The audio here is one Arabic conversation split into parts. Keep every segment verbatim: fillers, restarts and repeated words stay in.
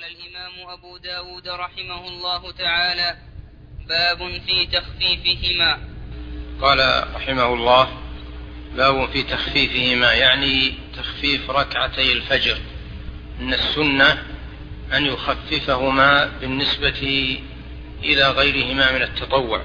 الإمام أبو داود رحمه الله تعالى: باب في تخفيفهما. قال رحمه الله: باب في تخفيفهما، يعني تخفيف ركعتي الفجر، إن السنة أن يخففهما بالنسبة إلى غيرهما من التطوع.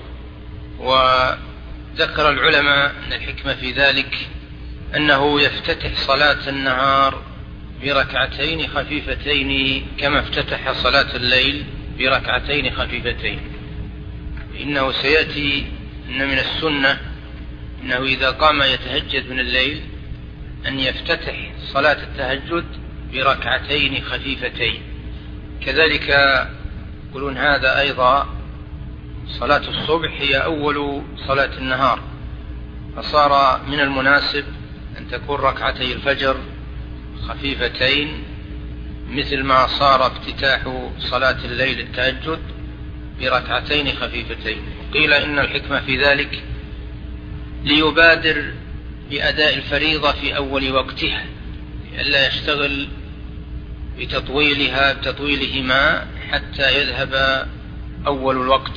وذكر العلماء أن الحكمة في ذلك أنه يفتتح صلاة النهار بركعتين خفيفتين كما افتتح صلاة الليل بركعتين خفيفتين. إنه سيأتي أن من السنة أنه إذا قام يتهجد من الليل أن يفتتح صلاة التهجد بركعتين خفيفتين. كذلك يقولون هذا أيضا صلاة الصبح هي أول صلاة النهار، فصار من المناسب أن تكون ركعتي الفجر خفيفتين مثل ما صار افتتاح صلاة الليل التهجد بركعتين خفيفتين. قيل إن الحكمة في ذلك ليبادر بأداء الفريضة في أول وقتها، لئلا يشتغل بتطويلها بتطويلهما حتى يذهب أول الوقت.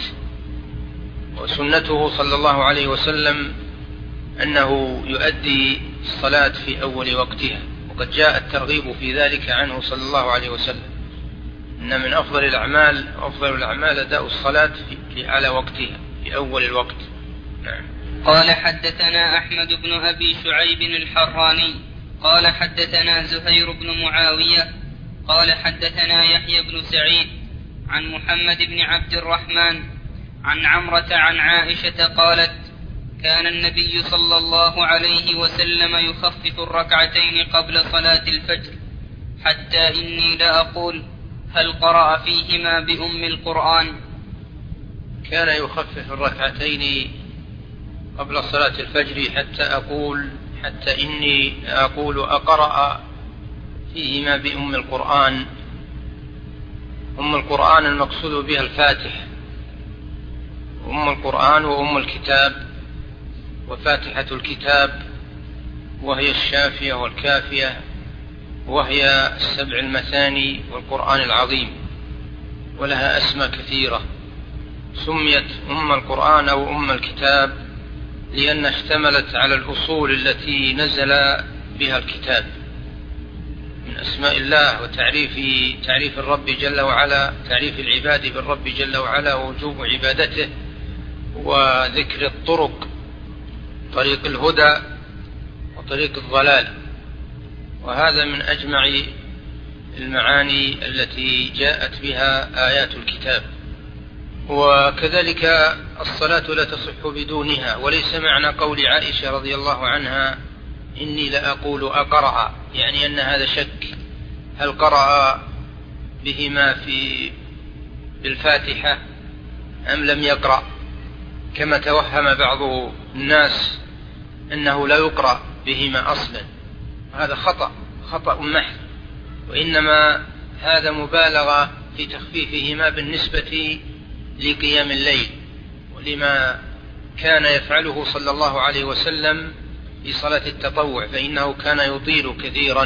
وسنته صلى الله عليه وسلم أنه يؤدي الصلاة في أول وقتها، وقد جاء الترغيب في ذلك عنه صلى الله عليه وسلم، إن من أفضل الأعمال أفضل الأعمال أداء الصلاة في على وقتها في أول الوقت. نعم. قال: حدثنا أحمد بن أبي شعيب الحراني قال حدثنا زهير بن معاوية قال حدثنا يحيى بن سعيد عن محمد بن عبد الرحمن عن عمرة عن عائشة قالت: كان النبي صلى الله عليه وسلم يخفف الركعتين قبل صلاة الفجر حتى إني لأقول: هل قرأ فيهما بأم القرآن؟ كان يخفف الركعتين قبل صلاة الفجر حتى أقول حتى إني أقول: أقرأ فيهما بأم القرآن. أم القرآن المقصود بها الفاتحة، أم القرآن وأم الكتاب، وفاتحة الكتاب وهي الشافية والكافية، وهي السبع المثاني والقرآن العظيم، ولها أسماء كثيرة. سميت أم القرآن أو أم الكتاب لأن اشتملت على الأصول التي نزل بها الكتاب من أسماء الله وتعريف تعريف الرب جل وعلا، تعريف العباد بالرب جل وعلا ووجوب عبادته، وذكر الطرق، طريق الهدى وطريق الضلال. وهذا من أجمع المعاني التي جاءت بها آيات الكتاب. وكذلك الصلاة لا تصح بدونها، وليس معنى قول عائشة رضي الله عنها: إني لأقول أقرأ، يعني أن هذا شك، هل قرأ بهما في بالفاتحة أم لم يقرأ، كما توهم بعض الناس أنه لا يقرأ بهما أصلا. هذا خطأ خطأ محض، وإنما هذا مبالغة في تخفيفهما بالنسبة لقيام الليل، ولما كان يفعله صلى الله عليه وسلم في صلاة التطوع، فإنه كان يطيل كثيرا.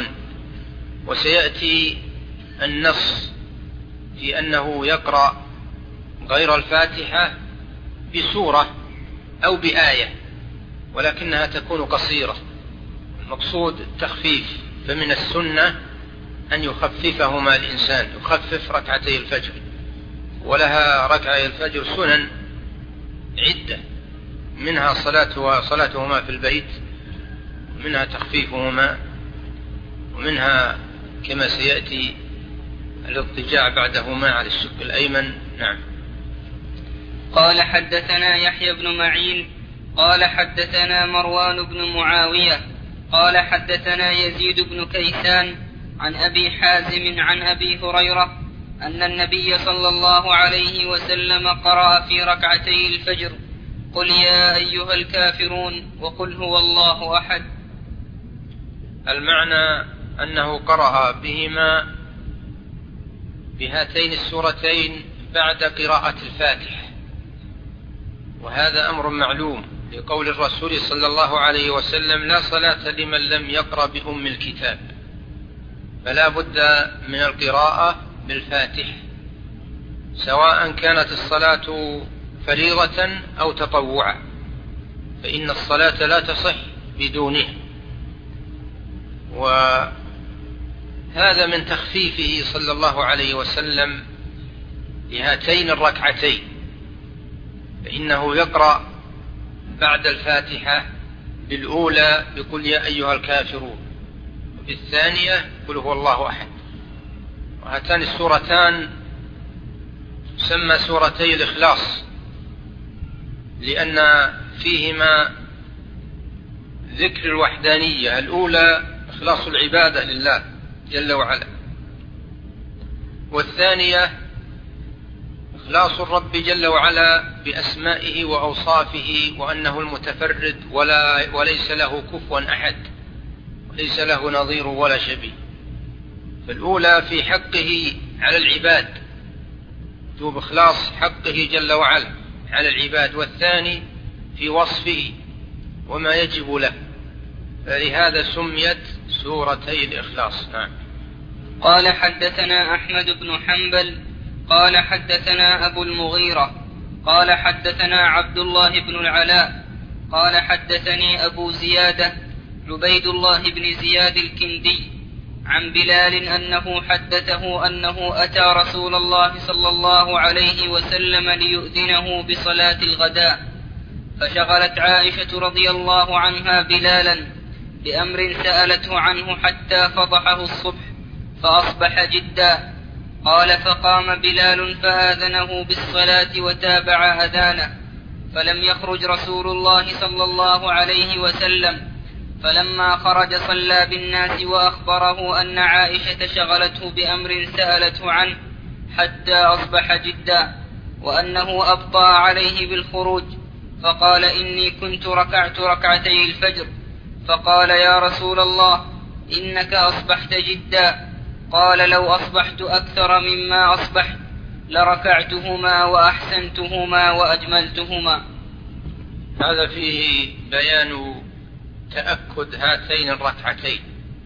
وسيأتي النص في أنه يقرأ غير الفاتحة بسورة أو بآية، ولكنها تكون قصيرة. المقصود التخفيف، فمن السنة أن يخففهما الإنسان، يخفف ركعتي الفجر، ولها ركعتي الفجر سنن عدة، منها صلاتها صلاتهما في البيت، ومنها تخفيفهما، ومنها كما سيأتي الاضطجاع بعدهما على الشق الأيمن. نعم. قال: حدثنا يحيى بن معين قال حدثنا مروان بن معاوية قال حدثنا يزيد بن كيسان عن أبي حازم عن أبي هريرة أن النبي صلى الله عليه وسلم قرأ في ركعتي الفجر: قل يا أيها الكافرون وقل هو الله أحد. المعنى أنه قرأ بهما بهاتين السورتين بعد قراءة الفاتحة، وهذا أمر معلوم لقول الرسول صلى الله عليه وسلم: لا صلاة لمن لم يقرأ بأم الكتاب. فلا بد من القراءة بالفاتحة، سواء كانت الصلاة فريضة أو تطوعا، فإن الصلاة لا تصح بدونها. وهذا من تخفيفه صلى الله عليه وسلم لهاتين الركعتين، فإنه يقرأ بعد الفاتحة بالأولى بقل يا أيها الكافرون، وبالثانية قل هو الله أحد. وهاتان السورتان تسمى سورتي الإخلاص، لأن فيهما ذكر الوحدانية، الأولى إخلاص العبادة لله جل وعلا، والثانية إخلاص الرب جل وعلا بأسمائه وأوصافه، وأنه المتفرد ولا وليس له كفوا أحد، وليس له نظير ولا شبيه. فالأولى في حقه على العباد، توب إخلاص حقه جل وعلا على العباد، والثاني في وصفه وما يجب له، فلهذا سميت سورتي الإخلاص. نعم. قال حدثنا أحمد بن حنبل قال حدثنا أبو المغيرة قال حدثنا عبد الله بن العلاء قال حدثني أبو زيادة عبيد الله بن زياد الكندي عن بلال أنه حدثه أنه أتى رسول الله صلى الله عليه وسلم ليؤذنه بصلاة الغداء، فشغلت عائشة رضي الله عنها بلالا بأمر سألته عنه حتى فضحه الصبح فأصبح جدا. قال فقام بلال فآذنه بالصلاة وتابع أذانه، فلم يخرج رسول الله صلى الله عليه وسلم، فلما خرج صلى بالناس وأخبره أن عائشة شغلته بأمر سألته عنه حتى أصبح جدا، وأنه أبطأ عليه بالخروج، فقال إني كنت ركعت ركعتي الفجر، فقال يا رسول الله إنك أصبحت جدا. قال لو أصبحت أكثر مما أصبحت لركعتهما وأحسنتهما وأجملتهما. هذا فيه بيان تأكد هاتين الركعتين،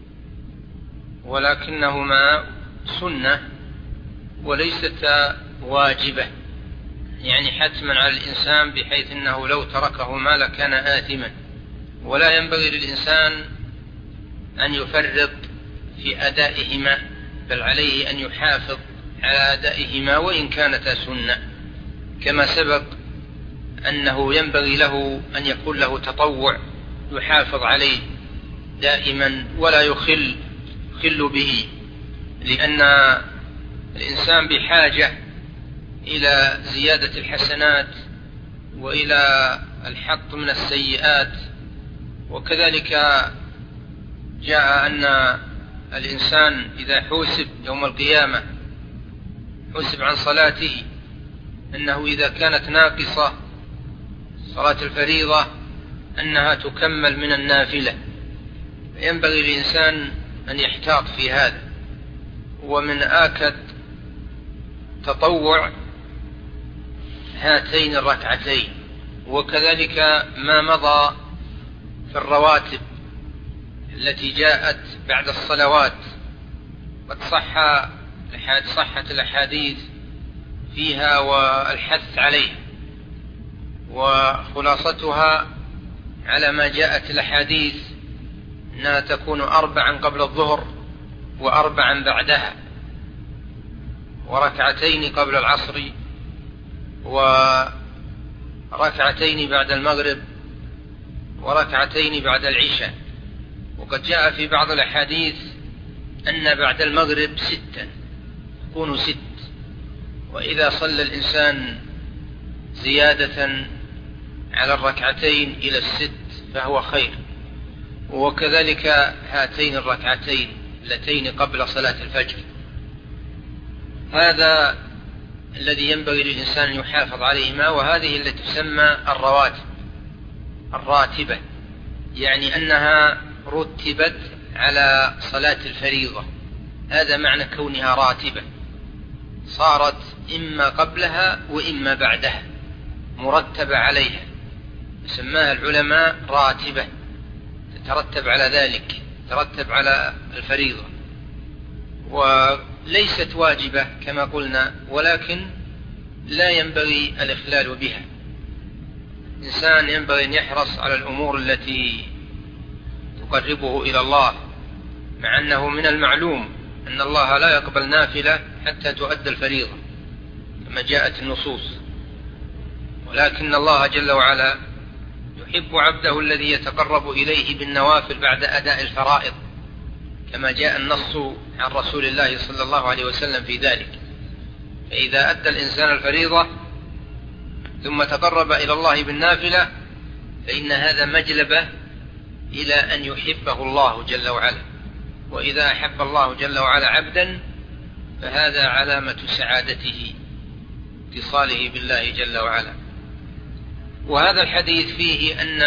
ولكنهما سنة وليست واجبة، يعني حتما على الإنسان بحيث أنه لو تركهما لكان آثما، ولا ينبغي للإنسان أن يفرط في أدائهما، بل عليه أن يحافظ على أدائهما وإن كانتا سنة، كما سبق أنه ينبغي له أن يكون له تطوع يحافظ عليه دائما ولا يخل يخل به، لأن الإنسان بحاجة إلى زيادة الحسنات وإلى الحط من السيئات. وكذلك جاء أن الإنسان إذا حوسب يوم القيامة حوسب عن صلاته أنه إذا كانت ناقصة صلاة الفريضة أنها تكمل من النافلة، ينبغي للإنسان أن يحتاط في هذا. ومن آكد تطوع هاتين الركعتين، وكذلك ما مضى في الرواتب التي جاءت بعد الصلوات، قد صح صحت الأحاديث فيها والحث عليها، وخلاصتها على ما جاءت الأحاديث أنها تكون أربعا قبل الظهر وأربعا بعدها، وركعتين قبل العصر وركعتين بعد المغرب وركعتين بعد العشاء. وقد جاء في بعض الأحاديث أن بعد المغرب ستا تكون ست، وإذا صلى الإنسان زيادة على الركعتين إلى الست فهو خير. وكذلك هاتين الركعتين اللتين قبل صلاة الفجر، هذا الذي ينبغي للإنسان أن يحافظ عليهما، وهذه التي تسمى الرواتب الراتبة، يعني أنها رتبت على صلاة الفريضة، هذا معنى كونها راتبة، صارت إما قبلها وإما بعدها مرتبة عليها، سماها العلماء راتبة، تترتب على ذلك، ترتب على الفريضة. ليست واجبة كما قلنا، ولكن لا ينبغي الإخلال بها. الإنسان ينبغي أن يحرص على الأمور التي تقربه إلى الله، مع أنه من المعلوم أن الله لا يقبل نافلة حتى تؤدى الفريضة كما جاءت النصوص، ولكن الله جل وعلا يحب عبده الذي يتقرب إليه بالنوافل بعد أداء الفرائض، كما جاء النص عن رسول الله صلى الله عليه وسلم في ذلك. فإذا أدى الإنسان الفريضة ثم تقرب إلى الله بالنافلة فإن هذا مجلبة إلى أن يحبه الله جل وعلا، وإذا أحب الله جل وعلا عبدا فهذا علامة سعادته اتصاله بالله جل وعلا. وهذا الحديث فيه أن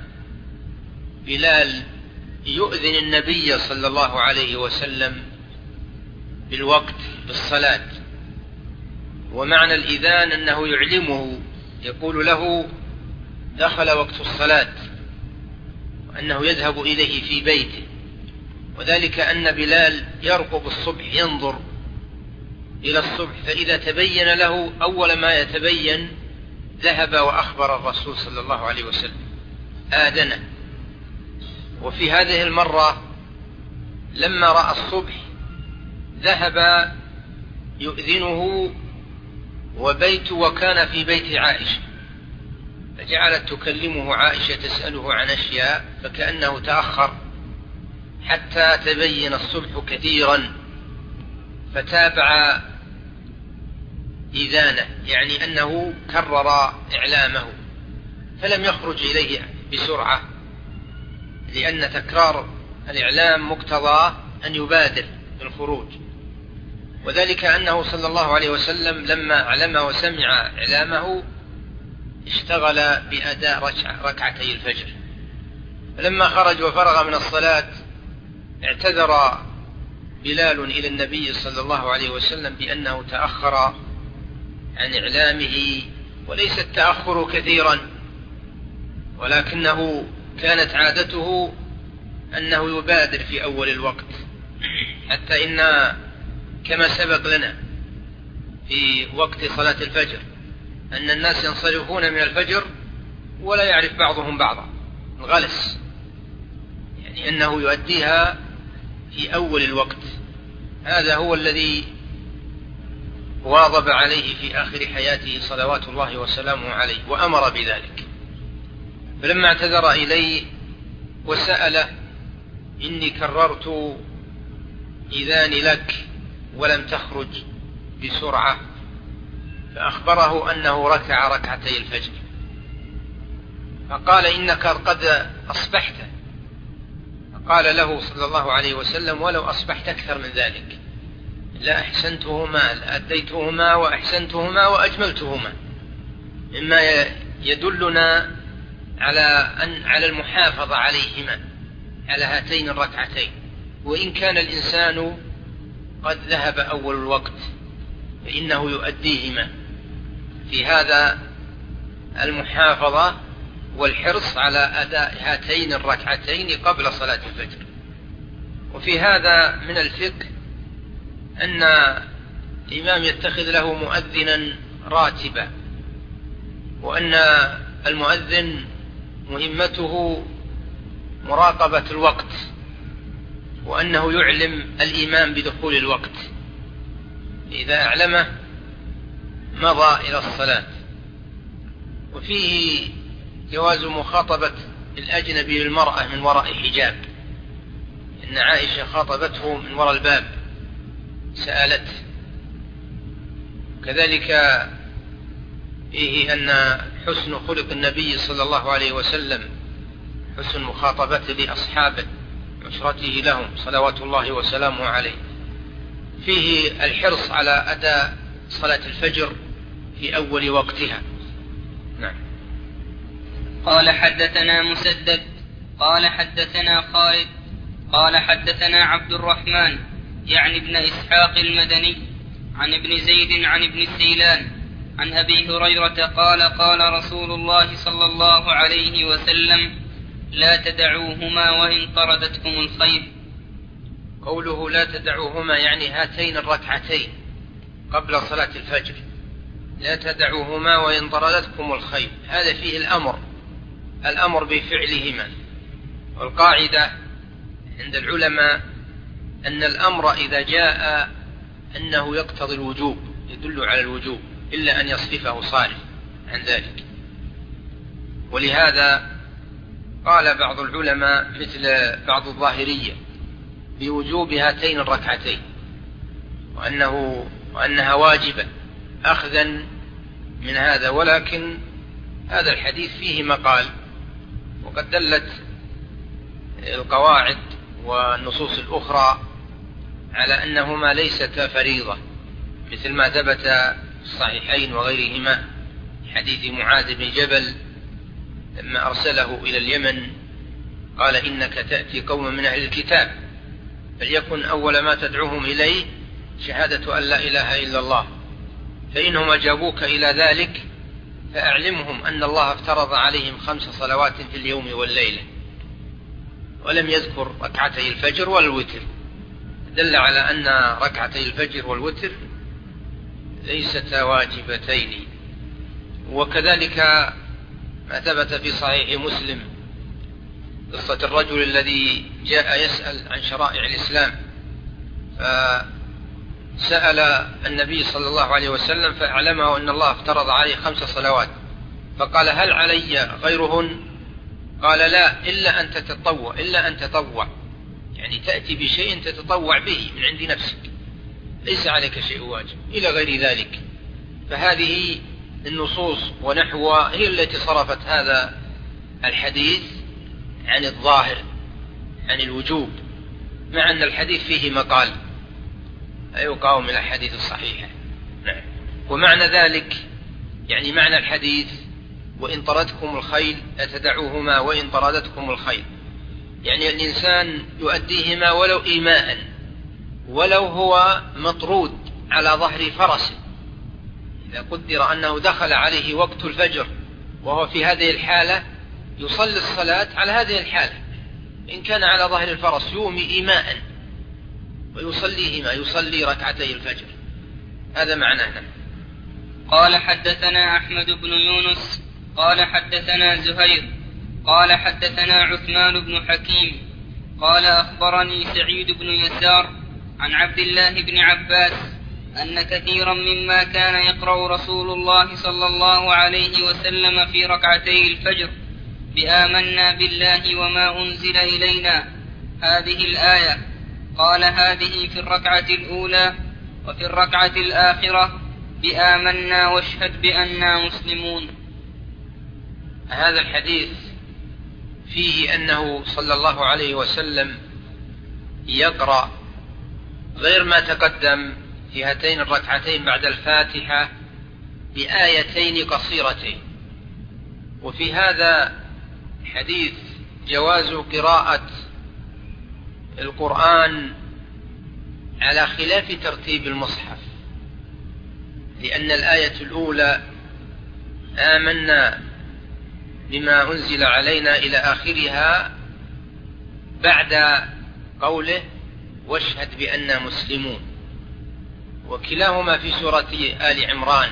بلال يؤذن النبي صلى الله عليه وسلم بالوقت بالصلاة، ومعنى الإذان أنه يعلمه، يقول له دخل وقت الصلاة، وأنه يذهب إليه في بيته، وذلك أن بلال يرقب الصبح ينظر إلى الصبح، فإذا تبين له أول ما يتبين ذهب وأخبر الرسول صلى الله عليه وسلم آذنه. وفي هذه المرة لما رأى الصبح ذهب يؤذنه، وبيت وكان في بيت عائشة، فجعلت تكلمه عائشة تسأله عن أشياء، فكأنه تأخر حتى تبين الصبح كثيرا، فتابع إذانه، يعني أنه كرر إعلامه، فلم يخرج إليه بسرعة، لأن تكرار الإعلام مقتضى أن يبادر بالخروج، وذلك أنه صلى الله عليه وسلم لما أعلم وسمع إعلامه اشتغل بأداء ركعتي الفجر، فلما خرج وفرغ من الصلاة اعتذر بلال إلى النبي صلى الله عليه وسلم بأنه تأخر عن إعلامه، وليس التأخر كثيرا، ولكنه كانت عادته أنه يبادر في أول الوقت، حتى إن كما سبق لنا في وقت صلاة الفجر أن الناس ينصرفون من الفجر ولا يعرف بعضهم بعضا، الغلس، يعني أنه يؤديها في أول الوقت. هذا هو الذي واظب عليه في آخر حياته صلوات الله وسلامه عليه، وأمر بذلك. فلما اعتذر إليه وسأله إني كررت إذاني لك ولم تخرج بسرعة، فأخبره أنه ركع ركعتي الفجر، فقال إنك قد أصبحت، فقال له صلى الله عليه وسلم ولو أصبحت أكثر من ذلك لا أحسنتهما، لأديتهما وأحسنتهما وأجملتهما، مما يدلنا على أن على المحافظة عليهما، على هاتين الركعتين، وإن كان الإنسان قد ذهب أول الوقت فإنه يؤديهما. في هذا المحافظة والحرص على أداء هاتين الركعتين قبل صلاة الفجر. وفي هذا من الفقه أن الإمام يتخذ له مؤذنا راتبا، وأن المؤذن مهمته مراقبة الوقت، وأنه يعلم الإمام بدخول الوقت، إذا أعلمه مضى إلى الصلاة. وفيه جواز مخاطبة الأجنبي للمرأة من وراء حجاب، إن عائشة خاطبته من وراء الباب سألته. كذلك فيه أن حسن خلق النبي صلى الله عليه وسلم، حسن مخاطبته لأصحابه، عشرته لهم صلوات الله وسلامه عليه. فيه الحرص على أداء صلاة الفجر في أول وقتها. نعم. قال حدثنا مسدد قال حدثنا خالد قال حدثنا عبد الرحمن يعني ابن إسحاق المدني عن ابن زيد عن ابن السيلان عن أبي هريرة قال قال رسول الله صلى الله عليه وسلم لا تدعوهما وإن طردتكم الخيل. قوله لا تدعوهما يعني هاتين الركعتين قبل صلاة الفجر، لا تدعوهما وإن طردتكم الخيل، هذا فيه الأمر الأمر بفعلهما. والقاعدة عند العلماء أن الأمر إذا جاء أنه يقتضي الوجوب، يدل على الوجوب، إلا أن يصرفه صارف عن ذلك. ولهذا قال بعض العلماء مثل بعض الظاهرية بوجوب هاتين الركعتين، وأنه وأنها واجبة أخذا من هذا، ولكن هذا الحديث فيه مقال، وقد دلت القواعد والنصوص الأخرى على أنهما ليستا فريضة، مثل ما ثبت في الصحيحين وغيرهما حديث معاذ بن جبل لما أرسله إلى اليمن قال إنك تأتي قوم من أهل الكتاب فليكن أول ما تدعوهم إليه شهادة أن لا إله إلا الله، فإنهم أجابوك إلى ذلك فأعلمهم أن الله افترض عليهم خمس صلوات في اليوم والليلة، ولم يذكر ركعتي الفجر والوتر، دل على أن ركعتي الفجر والوتر ليستا واجبتين. وكذلك ما ثبت في صحيح مسلم قصة الرجل الذي جاء يسأل عن شرائع الإسلام، فسأل النبي صلى الله عليه وسلم فأعلمه أن الله افترض عليه خمس صلوات، فقال هل علي غيرهن؟ قال لا، إلا أن تتطوع إلا أن تطوع يعني تأتي بشيء تتطوع به من عند نفسك، ليس عليك شيء واجب إلى غير ذلك. فهذه النصوص ونحوها هي التي صرفت هذا الحديث عن الظاهر عن الوجوب، مع أن الحديث فيه مقال لا يقاوم من الحديث الصحيحة. ومعنى ذلك يعني معنى الحديث وإن طردتكم الخيل أتدعوهما وإن طردتكم الخيل، يعني الإنسان يؤديهما ولو إيماء، ولو هو مطرود على ظهر فرس، إذا قدر أنه دخل عليه وقت الفجر وهو في هذه الحالة يصلي الصلاة على هذه الحالة، إن كان على ظهر الفرس يومي إيماء ويصليهما، يصلي ركعتي الفجر. هذا معناه. قال حدثنا أحمد بن يونس قال حدثنا زهير قال حدثنا عثمان بن حكيم قال أخبرني سعيد بن يسار عن عبد الله بن عباس أن كثيرا مما كان يقرأ رسول الله صلى الله عليه وسلم في ركعتي الفجر بآمنا بالله وما أنزل إلينا هذه الآية، قال هذه في الركعة الأولى، وفي الركعة الآخرة بآمنا واشهد بأننا مسلمون. هذا الحديث فيه أنه صلى الله عليه وسلم يقرأ غير ما تقدم في هاتين الركعتين بعد الفاتحة بآيتين قصيرتين. وفي هذا الحديث جواز قراءة القرآن على خلاف ترتيب المصحف، لأن الآية الأولى آمنا بما أنزل علينا إلى آخرها بعد قوله واشهد بأننا مسلمون، وكلاهما في سورة آل عمران.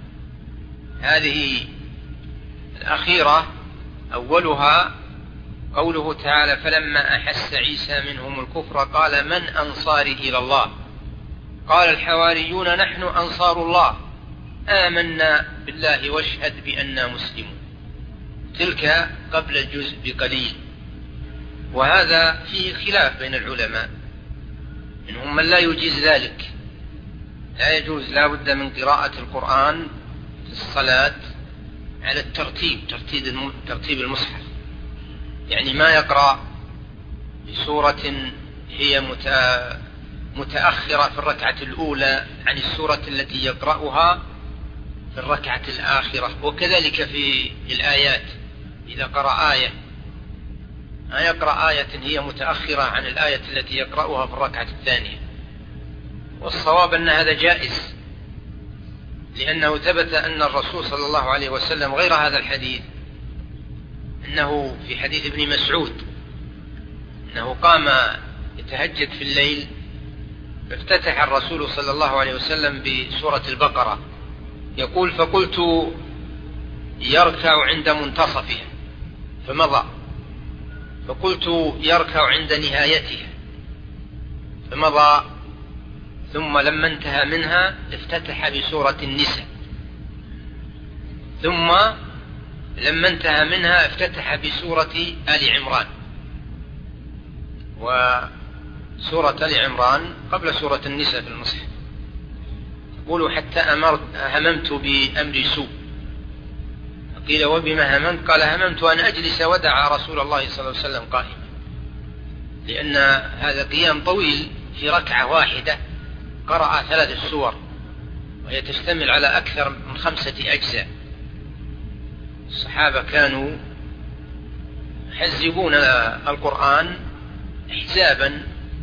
هذه الأخيرة أولها قوله تعالى فلما أحس عيسى منهم الكفر قال من أنصاري إلى الله قال الحواريون نحن أنصار الله آمنا بالله واشهد بأننا مسلمون، تلك قبل الجزء بقليل. وهذا فيه خلاف بين العلماء، منهم من لا يجيز ذلك، لا يجوز، لا بد من قراءة القرآن في الصلاة على الترتيب، ترتيب المصحف، يعني ما يقرأ بسورة هي متأخرة في الركعة الأولى عن السورة التي يقرأها في الركعة الآخرة. وكذلك في الآيات، إذا قرأ آية ما يقرأ آية هي متأخرة عن الآية التي يقرأها في الركعة الثانية. والصواب أن هذا جائز، لأنه ثبت أن الرسول صلى الله عليه وسلم غير هذا الحديث أنه في حديث ابن مسعود أنه قام يتهجد في الليل، افتتح الرسول صلى الله عليه وسلم بسورة البقرة، يقول: فقلت يركع عند منتصفها فمضى، فقلت يركع عند نهايتها فمضى، ثم لما انتهى منها افتتح بسورة النساء، ثم لما انتهى منها افتتح بسورة آل عمران. وسورة آل عمران قبل سورة النساء في المصحف. يقول: حتى أمرت هممت بأمر سوء. قيل: وبما هممت؟ قال: هممت أن أجلس ودع رسول الله صلى الله عليه وسلم قائما، لأن هذا قيام طويل في ركعة واحدة، قرأ ثلاث السور وهي تشتمل على أكثر من خمسة أجزاء. الصحابة كانوا يحزبون القرآن حزابا،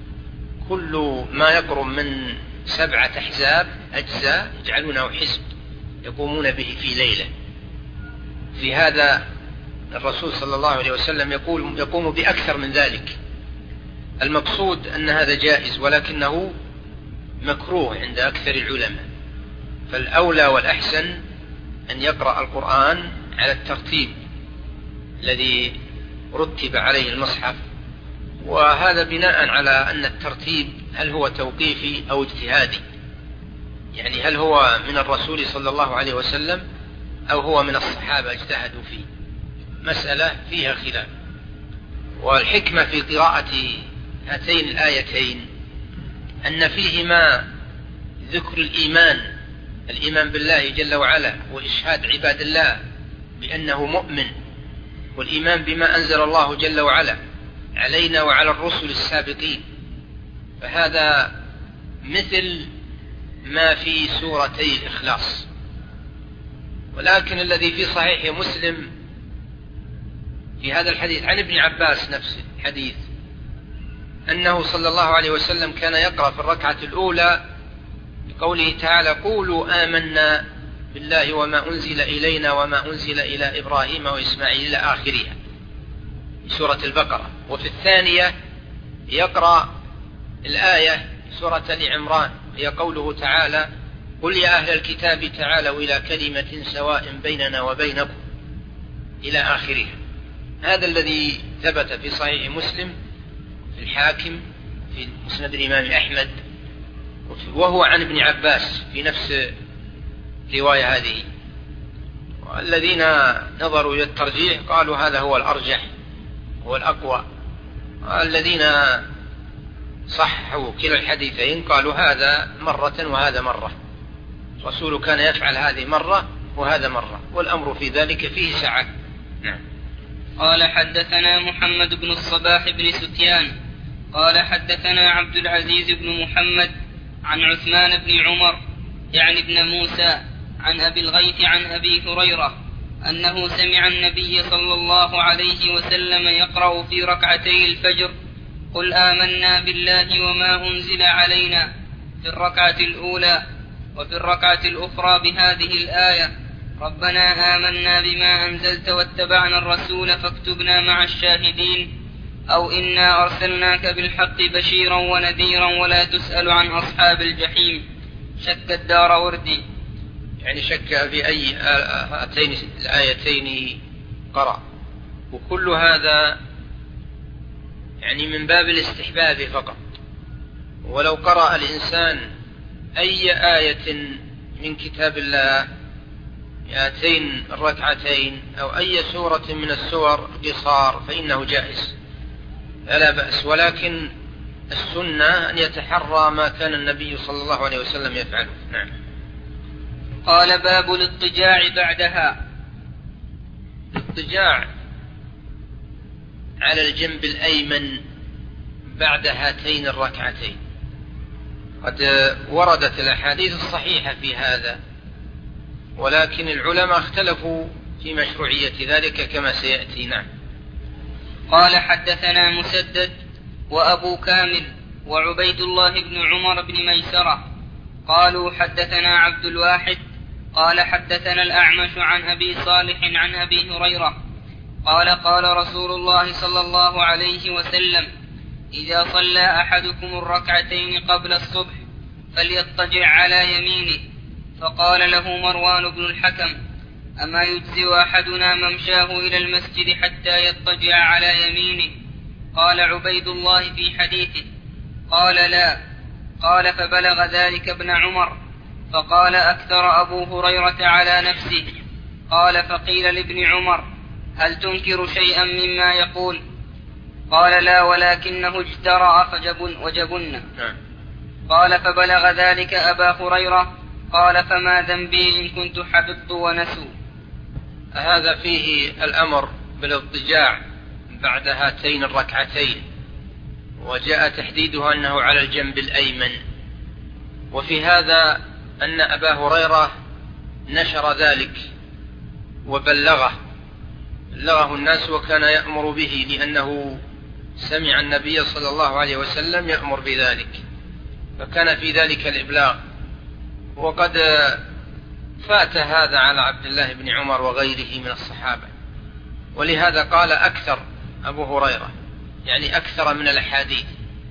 كل ما يقرب من سبعة أحزاب أجزاء يجعلونه حزب يقومون به في ليلة. في هذا الرسول صلى الله عليه وسلم يقول يقوم بأكثر من ذلك. المقصود أن هذا جائز، ولكنه مكروه عند أكثر العلماء، فالأولى والأحسن أن يقرأ القرآن على الترتيب الذي رتب عليه المصحف، وهذا بناء على أن الترتيب هل هو توقيفي أو اجتهادي، يعني هل هو من الرسول صلى الله عليه وسلم أو هو من الصحابة اجتهدوا فيه، مسألة فيها خلاف. والحكمة في قراءة هاتين الآيتين أن فيهما ذكر الإيمان، الإيمان بالله جل وعلا، وإشهاد عباد الله بأنه مؤمن، والإيمان بما أنزل الله جل وعلا علينا وعلى الرسل السابقين. فهذا مثل ما في سورتي الإخلاص. ولكن الذي في صحيح مسلم في هذا الحديث عن ابن عباس نفس الحديث أنه صلى الله عليه وسلم كان يقرأ في الركعة الأولى بقوله تعالى: قولوا آمنا بالله وما أنزل إلينا وما أنزل إلى إبراهيم وإسماعيل إلى آخرها سورة البقرة. وفي الثانية يقرأ الآية سورة آل عمران هي قوله تعالى: قل يا أهل الكتاب تعالوا إلى كلمة سواء بيننا وبينكم إلى آخرها. هذا الذي ثبت في صحيح مسلم، في الحاكم، في مسند الإمام أحمد، وهو عن ابن عباس في نفس الرواية هذه. والذين نظروا إلى الترجيح قالوا هذا هو الأرجح، هو الأقوى. والذين صحوا كلا الحديثين قالوا هذا مرة وهذا مرة، الرسول كان يفعل هذه مرة وهذا مرة، والأمر في ذلك فيه سعة. نعم. قال: حدثنا محمد بن الصباح بن ستيان قال: حدثنا عبد العزيز بن محمد عن عثمان بن عمر يعني ابن موسى عن أبي الغيث عن أبي هريرة أنه سمع النبي صلى الله عليه وسلم يقرأ في ركعتي الفجر: قل آمنا بالله وما أنزل علينا في الركعة الأولى، وفي الركعة الأخرى بهذه الآية: ربنا آمنا بما أنزلت واتبعنا الرسول فاكتبنا مع الشاهدين، أو إنا أرسلناك بالحق بشيرا ونذيرا ولا تسأل عن أصحاب الجحيم. شك الدار وردي، يعني شك في أي هاتين الآيتين قرأ. وكل هذا يعني من باب الاستحباب فقط. ولو قرأ الإنسان أي آية من كتاب الله هاتين الركعتين أو أي سورة من السور قصار فإنه جائز لا بأس، ولكن السنة أن يتحرى ما كان النبي صلى الله عليه وسلم يفعله. نعم. قال: باب الاضطجاع بعدها. الاضطجاع على الجنب الأيمن بعد هاتين الركعتين، قد وردت الأحاديث الصحيحة في هذا، ولكن العلماء اختلفوا في مشروعية ذلك كما سيأتي. نعم. قال: حدثنا مسدد وأبو كامل وعبيد الله بن عمر بن ميسرة قالوا: حدثنا عبد الواحد قال: حدثنا الأعمش عن أبي صالح عن أبي هريرة قال: قال رسول الله صلى الله عليه وسلم: إذا صلى أحدكم الركعتين قبل الصبح فليضطجع على يمينه. فقال له مروان بن الحكم: أما يجزئ أحدنا ممشاه إلى المسجد حتى يضطجع على يمينه؟ قال عبيد الله في حديثه: قال لا. قال: فبلغ ذلك ابن عمر فقال: أكثر أبو هريرة على نفسه. قال: فقيل لابن عمر: هل تنكر شيئا مما يقول؟ قال: لا، ولكنه اجترأ فجبن وجبن. قال: فبلغ ذلك أبا هريرة قال: فما ذنبي إن كنت حفظت ونسوا. هذا فيه الأمر بالاضطجاع بعد هاتين الركعتين، وجاء تحديدها أنه على الجنب الأيمن. وفي هذا أن أبا هريرة نشر ذلك وبلغه بلغه الناس وكان يأمر به، لأنه سمع النبي صلى الله عليه وسلم يأمر بذلك، فكان في ذلك الإبلاغ. وقد فات هذا على عبد الله بن عمر وغيره من الصحابة، ولهذا قال أكثر أبو هريرة، يعني أكثر من الأحاديث.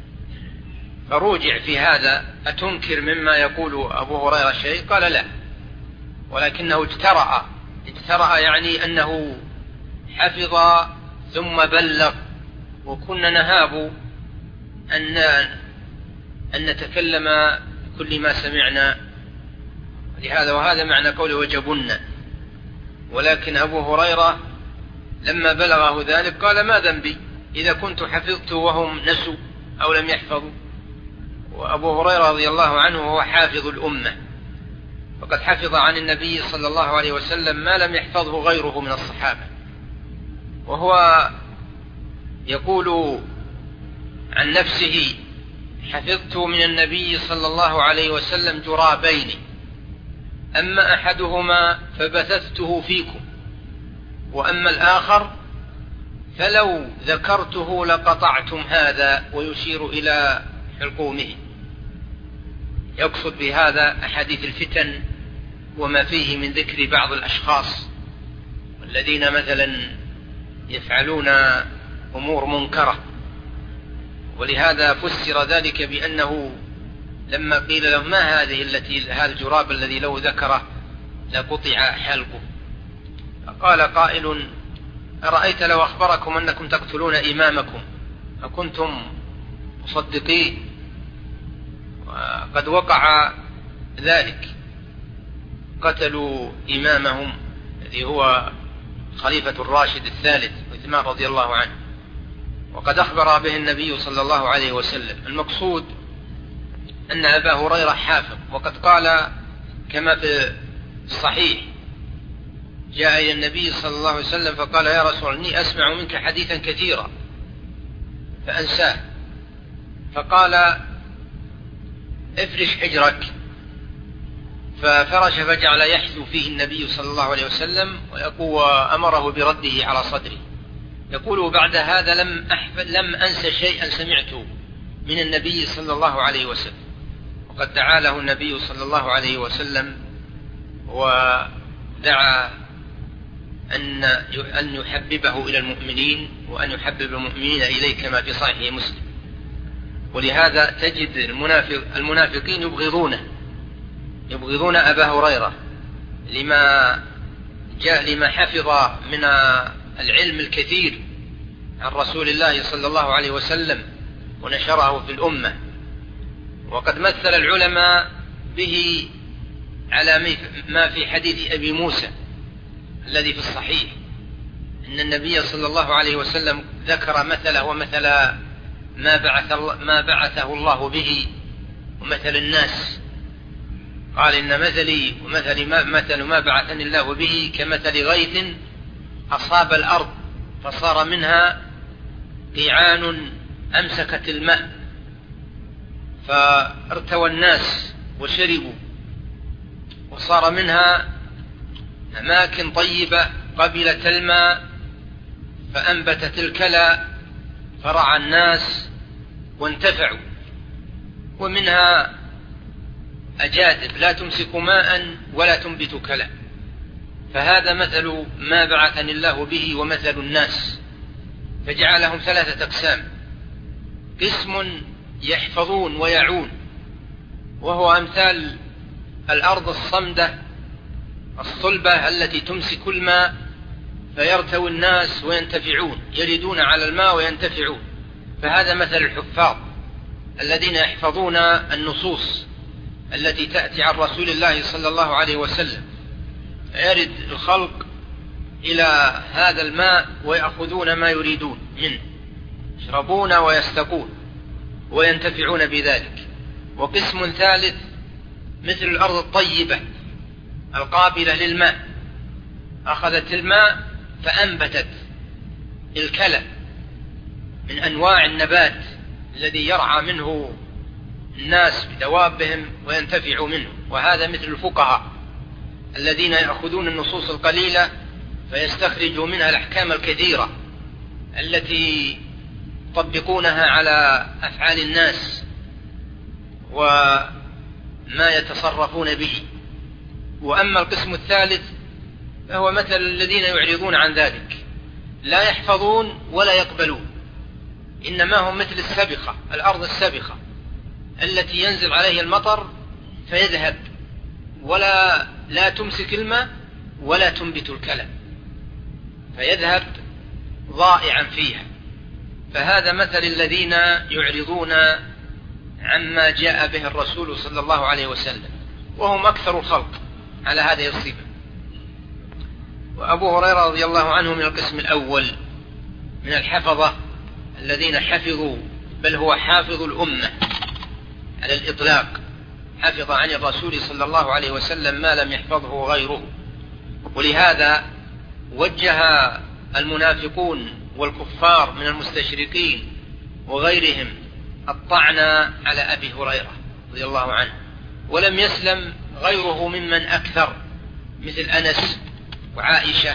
فروجع في هذا: أتنكر مما يقول أبو هريرة شيء؟ قال: لا، ولكنه اجترأ. اجترأ يعني أنه حفظ ثم بلغ، وكنا نهاب أن أن نتكلم كل ما سمعنا، لهذا وهذا معنى قوله وجبنا. ولكن أبو هريرة لما بلغه ذلك قال: ما ذنبي إذا كنت حفظت وهم نسوا أو لم يحفظوا. وأبو هريرة رضي الله عنه هو حافظ الأمة، وقد حفظ عن النبي صلى الله عليه وسلم ما لم يحفظه غيره من الصحابة. وهو يقول عن نفسه: حفظت من النبي صلى الله عليه وسلم جرابين، أما أحدهما فبثثته فيكم، وأما الآخر فلو ذكرته لقطعتم هذا، ويشير إلى حلقومه. يقصد بهذا أحاديث الفتن وما فيه من ذكر بعض الأشخاص الذين مثلا يفعلون أمور منكرة. ولهذا فسر ذلك بأنه لما قيل له: ما هذه التي هذا الجراب الذي لو ذكره لقطع حلقه؟ فقال قائل: أرأيت لو أخبركم أنكم تقتلون إمامكم أكنتم مصدقين؟ وقد وقع ذلك، قتلوا إمامهم الذي هو خليفة الراشد الثالث عثمان رضي الله عنه، وقد أخبر به النبي صلى الله عليه وسلم. المقصود أن أبا هريرة حافظ، وقد قال كما في الصحيح: جاء إلى النبي صلى الله عليه وسلم فقال: يا رسول الله، إني أسمع منك حديثا كثيرا فأنساه. فقال: افرش حجرك. ففرش فجعل يحثو فيه النبي صلى الله عليه وسلم وأمره برده على صدره. يقول: بعد هذا لم أحفظ لم أنس شيئا سمعته من النبي صلى الله عليه وسلم. وقد دعا له النبي صلى الله عليه وسلم ودعا أن أن يحببه إلى المؤمنين وأن يحبب المؤمنين إليه كما في صحيح مسلم. ولهذا تجد المنافق المنافقين يبغضونه يبغضون أبا هريرة لما جاء لما حفظ من العلم الكثير عن رسول الله صلى الله عليه وسلم ونشره في الأمة. وقد مثل العلماء به على ما في حديث أبي موسى الذي في الصحيح، أن النبي صلى الله عليه وسلم ذكر مثله ومثل ما بعث ما بعثه الله به ومثل الناس. قال: إن مثلي ومثل ما مثل ما بعثني الله به كمثل غيث أصاب الأرض فصار منها قيعان أمسكت الماء، فارتوى الناس وشربوا، وصار منها أماكن طيبة قبلت الماء فأنبتت الكلى فرعى الناس وانتفعوا، ومنها أجادب لا تمسك ماء ولا تنبت كلى. فهذا مثل ما بعثني الله به ومثل الناس، فجعلهم ثلاثة أقسام: قسم يحفظون ويعون، وهو أمثال الأرض الصمدة الصلبة التي تمسك الماء فيرتوي الناس وينتفعون، يردون على الماء وينتفعون. فهذا مثل الحفاظ الذين يحفظون النصوص التي تأتي عن رسول الله صلى الله عليه وسلم، يرد الخلق إلى هذا الماء ويأخذون ما يريدون منه، يشربون ويستقون وينتفعون بذلك. وقسم ثالث مثل الأرض الطيبة القابلة للماء، أخذت الماء فأنبتت الكلى من أنواع النبات الذي يرعى منه الناس بدوابهم وينتفعوا منه. وهذا مثل الفقهاء الذين يأخذون النصوص القليلة فيستخرجوا منها الأحكام الكثيرة التي يطبقونها على أفعال الناس وما يتصرفون به. وأما القسم الثالث فهو مثل الذين يعرضون عن ذلك، لا يحفظون ولا يقبلون، إنما هم مثل السبخة، الأرض السبخة التي ينزل عليه المطر فيذهب ولا لا تمسك الماء ولا تنبت الكلى، فيذهب ضائعا فيها. فهذا مثل الذين يعرضون عما جاء به الرسول صلى الله عليه وسلم، وهم أكثر الخلق على هذه الصفة. وأبو هريرة رضي الله عنه من القسم الأول من الحفظة الذين حفظوا، بل هو حافظ الأمة على الإطلاق، حفظ عن الرسول صلى الله عليه وسلم ما لم يحفظه غيره. ولهذا وجه المنافقون والكفار من المستشرقين وغيرهم الطعن على أبي هريرة رضي الله عنه، ولم يسلم غيره ممن أكثر مثل أنس وعائشة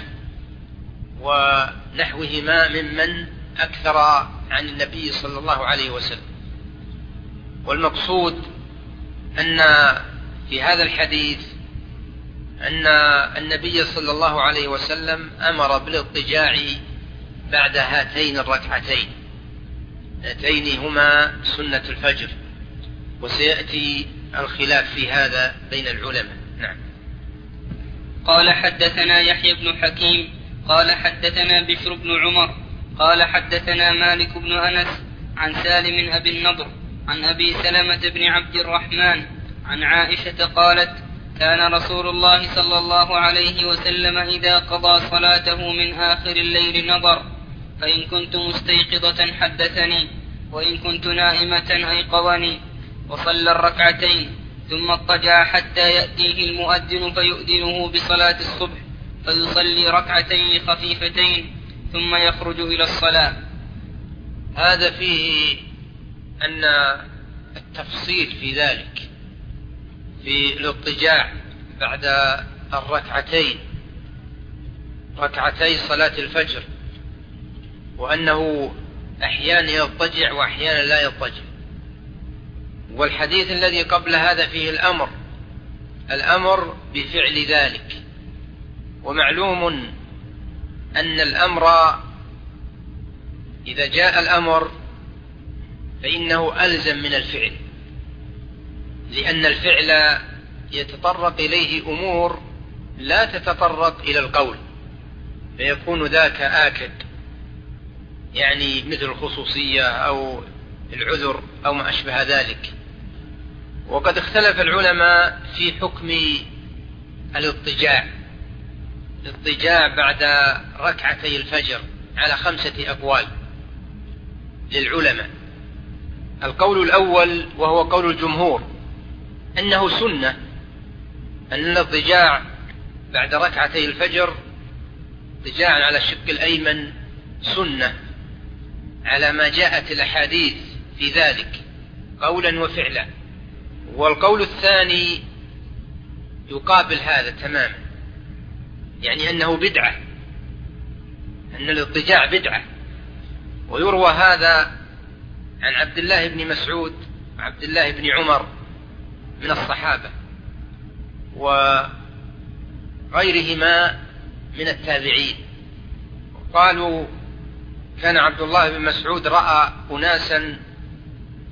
ونحوهما ممن أكثر عن النبي صلى الله عليه وسلم. والمقصود أن في هذا الحديث أن النبي صلى الله عليه وسلم أمر بالاضطجاع بعد هاتين الركعتين، هاتين هما سنة الفجر، وسيأتي الخلاف في هذا بين العلماء. نعم. قال حدثنا يحيى بن حكيم قال حدثنا بشر بن عمر قال حدثنا مالك بن أنس عن سالم أبي النضر عن أبي سلمة بن عبد الرحمن عن عائشة قالت: كان رسول الله صلى الله عليه وسلم إذا قضى صلاته من آخر الليل نظر، فإن كنت مستيقظة حدثني، وإن كنت نائمة أيقظني، وصلى الركعتين ثم اضطجع حتى يأتيه المؤذن فيؤذنه بصلاة الصبح، فيصلي ركعتين خفيفتين ثم يخرج إلى الصلاة. هذا فيه أن التفصيل في ذلك في الاضطجاع بعد الركعتين، ركعتي صلاة الفجر، وأنه أحيانا يضطجع وأحيانا لا يضطجع. والحديث الذي قبل هذا فيه الأمر الأمر بفعل ذلك. ومعلوم أن الأمر إذا جاء الأمر فإنه ألزم من الفعل، لأن الفعل يتطرق إليه أمور لا تتطرق إلى القول، فيكون ذاك آكد، يعني مثل الخصوصية أو العذر أو ما أشبه ذلك. وقد اختلف العلماء في حكم الاضطجاع الاضطجاع بعد ركعتي الفجر على خمسة أقوال للعلماء. القول الأول وهو قول الجمهور أنه سنة، أن الاضطجاع بعد ركعتي الفجر اضطجاعا على الشق الأيمن سنة على ما جاءت الأحاديث في ذلك قولا وفعلا. والقول الثاني يقابل هذا تماما، يعني أنه بدعة، أن الاضطجاع بدعة. ويروى هذا عن عبد الله بن مسعود وعبد الله بن عمر من الصحابة وغيرهما من التابعين. قالوا: كان عبد الله بن مسعود رأى أناسا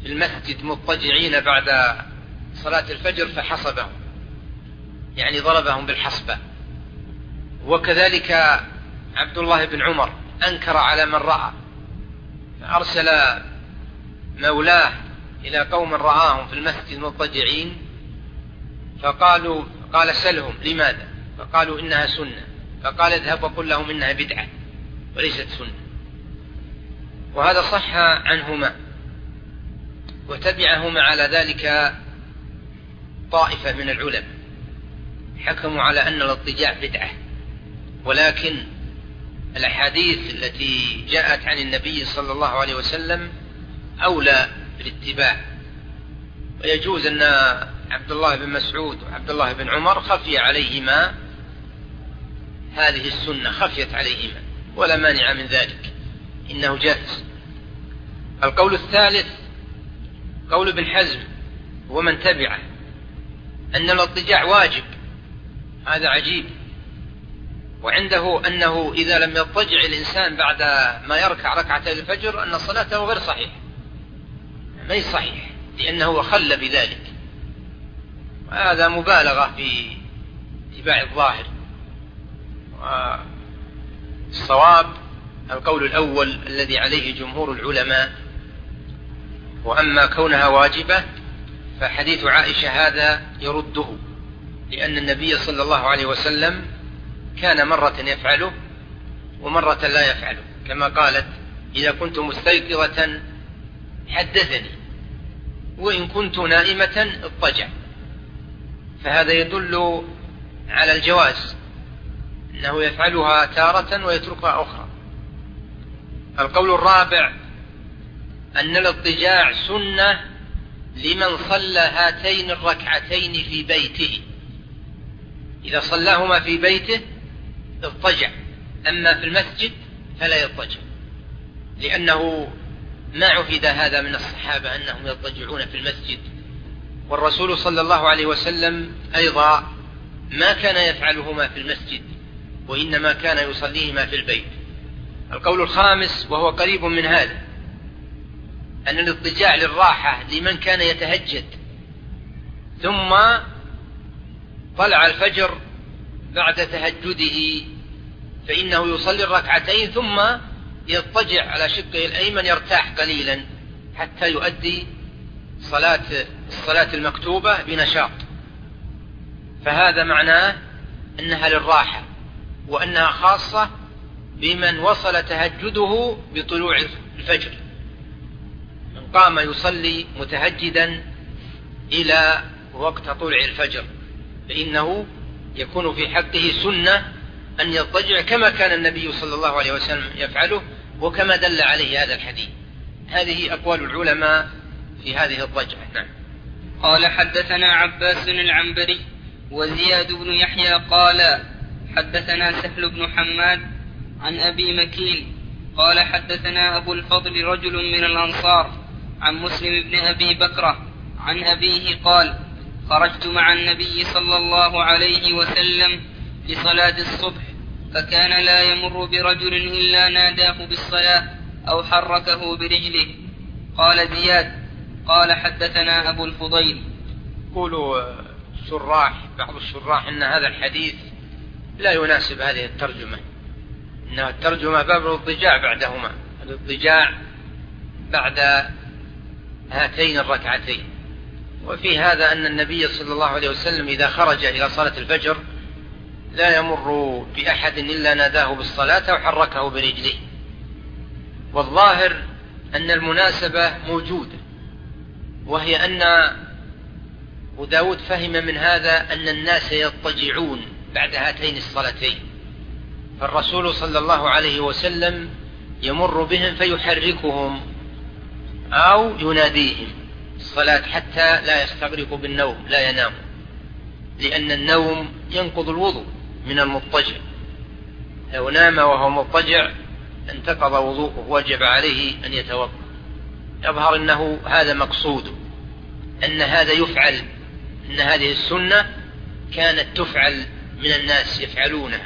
في المسجد مضطجعين بعد صلاة الفجر فحصبهم، يعني ضربهم بالحصبة. وكذلك عبد الله بن عمر أنكر على من رأى، فأرسل مولاه إلى قوم رآهم في المسجد مضطجعين فقالوا قال سلهم لماذا؟ فقالوا إنها سنة، فقال اذهب وقل لهم إنها بدعة وليست سنة. وهذا صح عنهما، وتبعهما على ذلك طائفة من العلماء حكموا على أن الاضطجاع بدعة، ولكن الأحاديث التي جاءت عن النبي صلى الله عليه وسلم أولى بالاتباع. ويجوز أن عبد الله بن مسعود وعبد الله بن عمر خفي عليهما هذه السنة، خفيت عليهما ولا مانع من ذلك، إنه جائز. القول الثالث قول ابن حزم ومن تبعه أن الاضطجاع واجب، هذا عجيب. وعنده أنه إذا لم يضطجع الإنسان بعد ما يركع ركعتي الفجر أن صلاته غير صحيحة، ما هي صحيح، لأنه أخل بذلك، وهذا مبالغة في اتباع الظاهر. والصواب القول الأول الذي عليه جمهور العلماء. وأما كونها واجبة فحديث عائشة هذا يرده، لأن النبي صلى الله عليه وسلم كان مرة يفعله ومرة لا يفعله، كما قالت إذا كنت مستيقظة حدثني وإن كنت نائمة اضطجع، فهذا يدل على الجواز، أنه يفعلها تارة ويتركها أخرى. القول الرابع أن الاضطجاع سنة لمن صلى هاتين الركعتين في بيته، إذا صلاهما في بيته اضطجع، أما في المسجد فلا يضطجع، لأنه ما عهد هذا من الصحابة أنهم يضطجعون في المسجد، والرسول صلى الله عليه وسلم أيضا ما كان يفعلهما في المسجد، وإنما كان يصليهما في البيت. القول الخامس وهو قريب من هذا أن الاضطجاع للراحة لمن كان يتهجد ثم طلع الفجر بعد تهجده، فإنه يصلي الركعتين ثم يضطجع على شقه الأيمن يرتاح قليلا حتى يؤدي صلاة الصلاة المكتوبة بنشاط، فهذا معناه أنها للراحة، وأنها خاصة بمن وصل تهجده بطلوع الفجر. من قام يصلي متهجدا إلى وقت طلوع الفجر فإنه يكون في حقه سنة أن يضطجع كما كان النبي صلى الله عليه وسلم يفعله، وكما دل عليه هذا الحديث. هذه أقوال العلماء في هذه الضجعة. نعم. قال حدثنا عباس العنبري وزياد بن يحيى قال حدثنا سهل بن حماد عن أبي مكين قال حدثنا أبو الفضل رجل من الأنصار عن مسلم بن أبي بكرة عن أبيه قال خرجت مع النبي صلى الله عليه وسلم لصلاة الصبح، فكان لا يمر برجل إلا ناداه بالصلاة أو حركه برجله. قال زياد قال حدثنا أبو الفضيل. يقول الشراح بعض الشراح إن هذا الحديث لا يناسب هذه الترجمة، إن الترجمة باب الاضطجاع بعدهما، الاضطجاع بعد هاتين الركعتين. وفي هذا أن النبي صلى الله عليه وسلم إذا خرج إلى صلاة الفجر لا يمر بأحد إلا ناداه بالصلاة وحركه برجله. والظاهر أن المناسبة موجودة، وهي أن أبو داود فهم من هذا أن الناس يضطجعون بعد هاتين الصلاتين، فالرسول صلى الله عليه وسلم يمر بهم فيحركهم أو يناديهم الصلاة حتى لا يستغرقوا بالنوم، لا ينام، لأن النوم ينقض الوضوء من المضطجع، لو نام وهو مضطجع انتقض وضوءه، وجب عليه أن يتوضأ. يظهر أنه هذا مقصوده، أن هذا يفعل، أن هذه السنة كانت تفعل من الناس يفعلونها،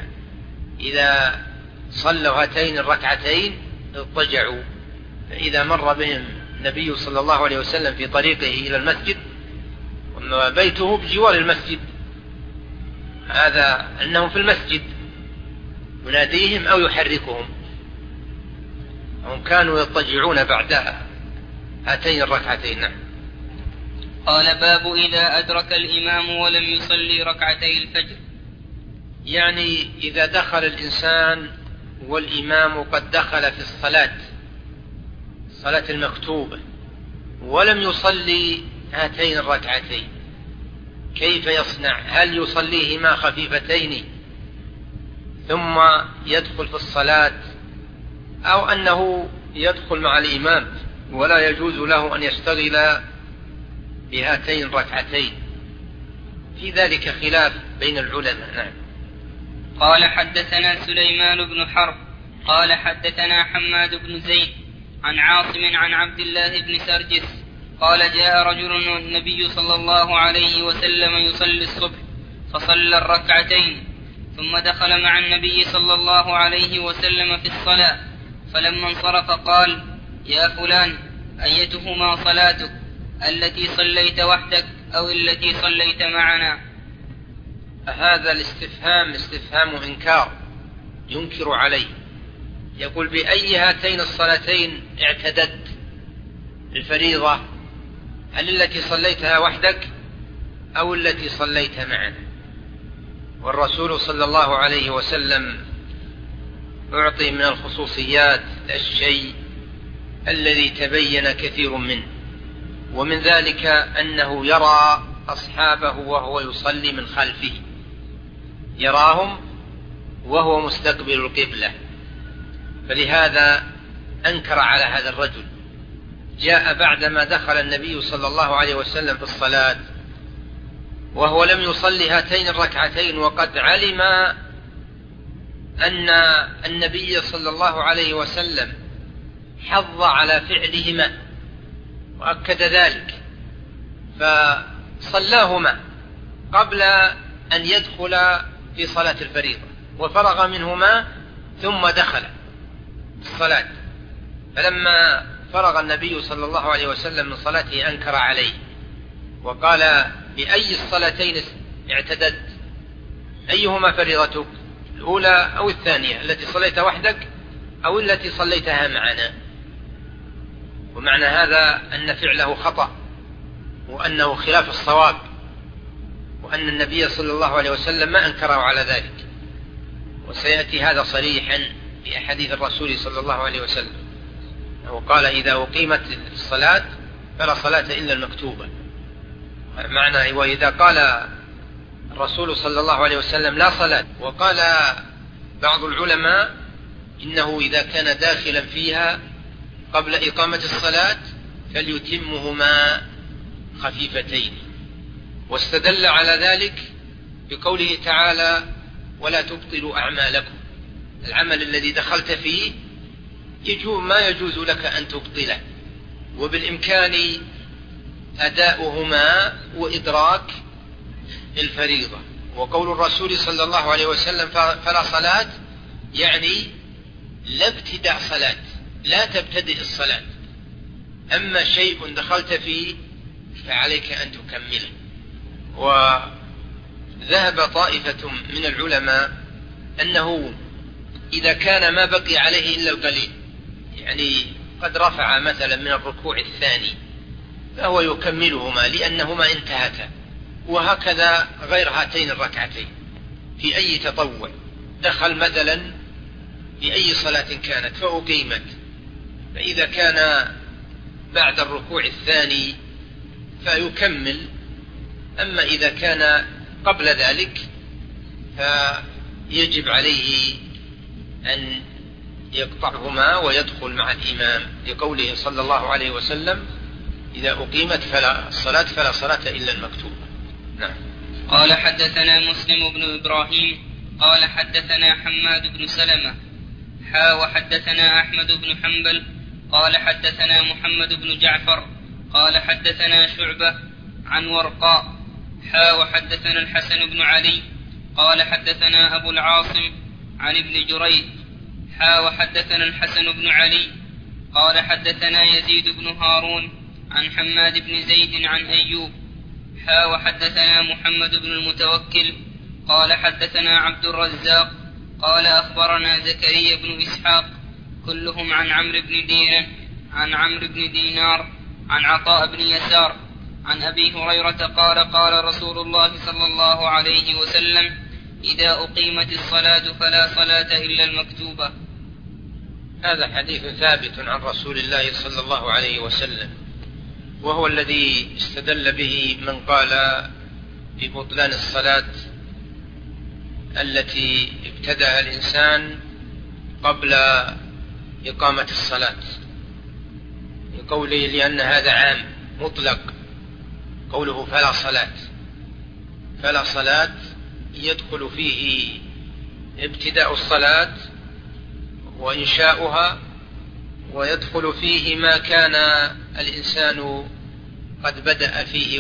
إذا صلوا هاتين الركعتين اضطجعوا، فإذا مر بهم النبي صلى الله عليه وسلم في طريقه إلى المسجد وبيته بجوار المسجد، هذا أنهم في المسجد يناديهم أو يحركهم، هم كانوا يضطجعون بعدها هاتين الركعتين. نعم. قال باب إذا أدرك الإمام ولم يصلي ركعتي الفجر. يعني إذا دخل الإنسان والإمام قد دخل في الصلاة الصلاة المكتوبة ولم يصلي هاتين الركعتين كيف يصنع؟ هل يصليهما خفيفتين ثم يدخل في الصلاة، أو أنه يدخل مع الإمام ولا يجوز له أن يشتغل بهاتين الركعتين؟ في ذلك خلاف بين العلماء. نعم. قال حدثنا سليمان بن حرب قال حدثنا حماد بن زيد عن عاصم عن عبد الله بن سرجس قال جاء رجل النبي صلى الله عليه وسلم يصلي الصبح فصلى الركعتين ثم دخل مع النبي صلى الله عليه وسلم في الصلاة، فلما انصرف قال يا فلان أيتهما صلاتك، التي صليت وحدك أو التي صليت معنا؟ هذا الاستفهام استفهام إنكار، ينكر عليه، يقول بأي هاتين الصلاتين اعتدت الفريضة؟ هل التي صليتها وحدك أو التي صليت معنا؟ والرسول صلى الله عليه وسلم أعطي من الخصوصيات الشيء الذي تبين كثير منه، ومن ذلك أنه يرى أصحابه وهو يصلي من خلفه، يراهم وهو مستقبل القبلة، فلهذا أنكر على هذا الرجل. جاء بعدما دخل النبي صلى الله عليه وسلم في الصلاة وهو لم يصلي هاتين الركعتين، وقد علم أن النبي صلى الله عليه وسلم حض على فعلهما وأكد ذلك، فصلاهما قبل أن يدخل في صلاة الفريضة وفرغ منهما ثم دخل الصلاة، فلما فرغ النبي صلى الله عليه وسلم من صلاته أنكر عليه وقال بأي الصلاتين اعتدت؟ أيهما فريضتك، الأولى أو الثانية، التي صليت وحدك أو التي صليتها معنا؟ ومعنى هذا أن فعله خطأ وأنه خلاف الصواب، وأن النبي صلى الله عليه وسلم ما أنكره على ذلك، وسيأتي هذا صريحا في أحاديث الرسول صلى الله عليه وسلم، وقال إذا أقيمت الصلاة فلا صلاة إلا المكتوبة. معنى وإذا قال الرسول صلى الله عليه وسلم لا صلاة، وقال بعض العلماء إنه إذا كان داخلا فيها قبل إقامة الصلاة فليتمهما خفيفتين، واستدل على ذلك بقوله تعالى ولا تبطلوا أعمالكم، العمل الذي دخلت فيه يجوز ما يجوز لك أن تبطله، وبالإمكان أداؤهما وإدراك الفريضة. وقول الرسول صلى الله عليه وسلم فلا صلاة يعني لا ابتداء صلاة، لا تبتدئ الصلاة، أما شيء دخلت فيه فعليك أن تكمله. وذهب طائفة من العلماء أنه إذا كان ما بقي عليه إلا القليل، يعني قد رفع مثلا من الركوع الثاني، فهو يكملهما لأنهما انتهتا، وهكذا غير هاتين الركعتين في أي تطوع، دخل مثلا في أي صلاة كانت فأقيمت، فإذا كان بعد الركوع الثاني فيكمل، أما إذا كان قبل ذلك فيجب عليه أن يقطعهما ويدخل مع الإمام، لقوله صلى الله عليه وسلم إذا أقيمت فلا الصلاة فلا صلاة إلا المكتوبة. نعم. قال حدثنا مسلم بن إبراهيم قال حدثنا حماد بن سلمة حا وحدثنا أحمد بن حنبل قال حدثنا محمد بن جعفر قال حدثنا شعبة عن ورقاء حا وحدثنا الحسن بن علي قال حدثنا أبو العاصم عن ابن جريج حا وحدثنا الحسن بن علي قال حدثنا يزيد بن هارون عن حماد بن زيد عن أيوب حا وحدثنا محمد بن المتوكل قال حدثنا عبد الرزاق قال أخبرنا زكريا بن إسحاق كلهم عن عمرو بن دينار عن عمرو بن دينار عن عطاء بن يسار عن أبي هريرة قال قال رسول الله صلى الله عليه وسلم إذا أقيمت الصلاة فلا صلاة إلا المكتوبة. هذا حديث ثابت عن رسول الله صلى الله عليه وسلم، وهو الذي استدل به من قال ببطلان الصلاة التي ابتدأ الإنسان قبل إقامة الصلاة، لقوله لأن هذا عام مطلق، قوله فلا صلاة، فلا صلاة يدخل فيه ابتداء الصلاة وإنشاؤها، ويدخل فيه ما كان الإنسان قد بدأ فيه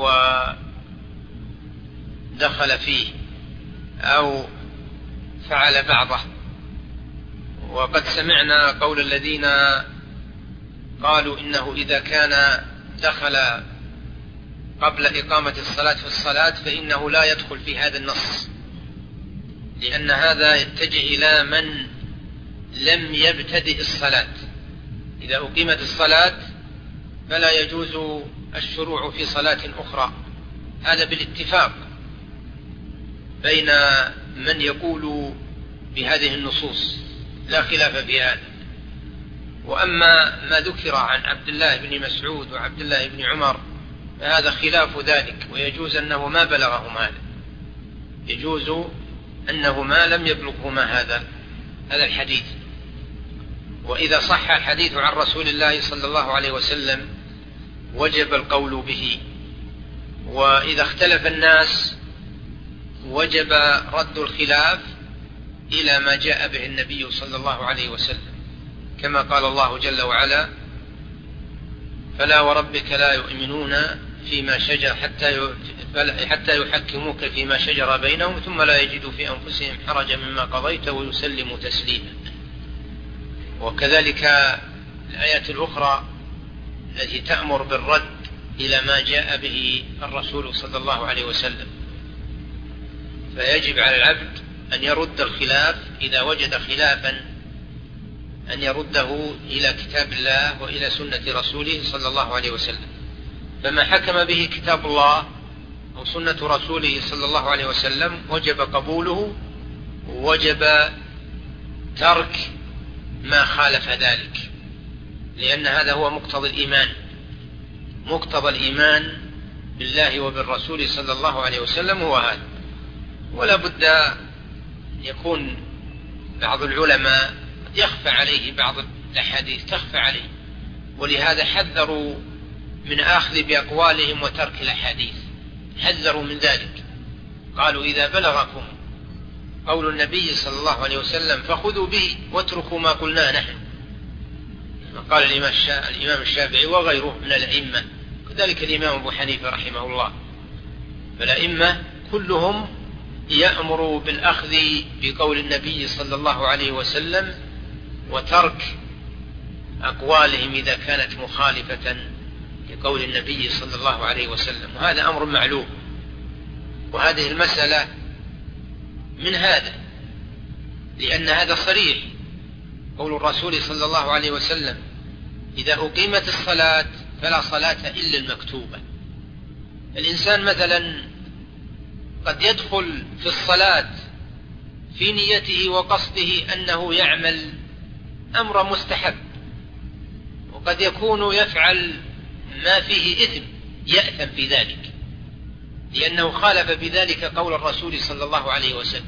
ودخل فيه أو فعل بعضه. وقد سمعنا قول الذين قالوا إنه إذا كان دخل قبل إقامة الصلاة في الصلاة فإنه لا يدخل في هذا النص، لأن هذا يتجه إلى من لم يبتدئ الصلاة. إذا أقيمت الصلاة فلا يجوز الشروع في صلاة أخرى، هذا بالاتفاق بين من يقول بهذه النصوص، لا خلاف في هذا. وأما ما ذكر عن عبد الله بن مسعود وعبد الله بن عمر فهذا خلاف ذلك، ويجوز أنه ما بلغهم هذا، يجوز أنه ما لم يبلغهما هذا هذا الحديث. وإذا صح الحديث عن رسول الله صلى الله عليه وسلم وجب القول به، وإذا اختلف الناس وجب رد الخلاف إلى ما جاء به النبي صلى الله عليه وسلم، كما قال الله جل وعلا: فلا وربك لا يؤمنون فيما شجر حتى حتى يحكموك فيما شجر بينهم ثم لا يجدوا في أنفسهم حرجا مما قضيت ويسلموا تسليما. وكذلك الآيات الأخرى التي تأمر بالرد إلى ما جاء به الرسول صلى الله عليه وسلم. فيجب على العبد أن يرد الخلاف إذا وجد خلافا، أن يرده إلى كتاب الله وإلى سنة رسوله صلى الله عليه وسلم. فما حكم به كتاب الله أو سنة رسوله صلى الله عليه وسلم وجب قبوله، ووجب ترك ما خالف ذلك، لأن هذا هو مقتضى الإيمان، مقتضى الإيمان بالله وبالرسول صلى الله عليه وسلم هو هذا. ولا بد يكون بعض العلماء يخفى عليه بعض الأحاديث، تخفى عليه، ولهذا حذروا من أخذ بأقوالهم وترك الأحاديث، حذروا من ذلك، قالوا إذا بلغكم قول النبي صلى الله عليه وسلم فخذوا به واتركوا ما قلناه نحن. قال الإمام الشافعي وغيره من الأئمة، كذلك الإمام أبو حنيفة رحمه الله. فالأئمة كلهم يأمر بالأخذ بقول النبي صلى الله عليه وسلم وترك أقوالهم إذا كانت مخالفة لقول النبي صلى الله عليه وسلم، وهذا أمر معلوم. وهذه المسألة من هذا، لأن هذا صريح، قول الرسول صلى الله عليه وسلم إذا أقيمت الصلاة فلا صلاة إلا المكتوبة. الإنسان مثلا قد يدخل في الصلاة في نيته وقصده أنه يعمل أمر مستحب، وقد يكون يفعل ما فيه إثم يأثم في ذلك، لأنه خالف بذلك قول الرسول صلى الله عليه وسلم.